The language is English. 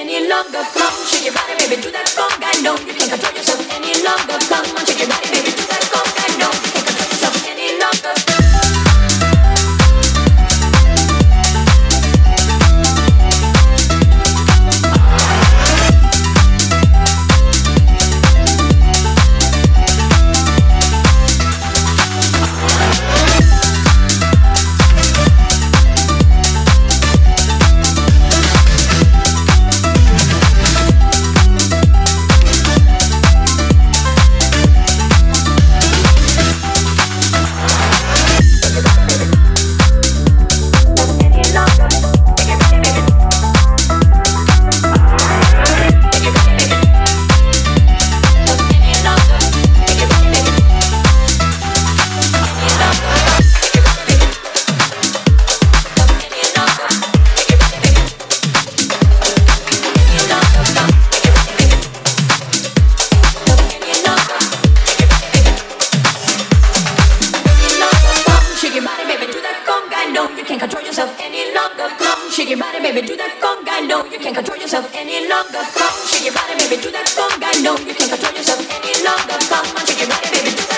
any longer. Come on, shake your body, baby, do that conga. No, you can't control yourself any longer. Come on, shake your body, baby, do that conga. No, you can't control yourself any longer. Can't control yourself any longer. Come, shake your body, baby, do that conga. No, you can't control yourself any longer. Come, shake your body, baby, do that conga. No, you can't control yourself any longer. Come on, shake your body, baby, do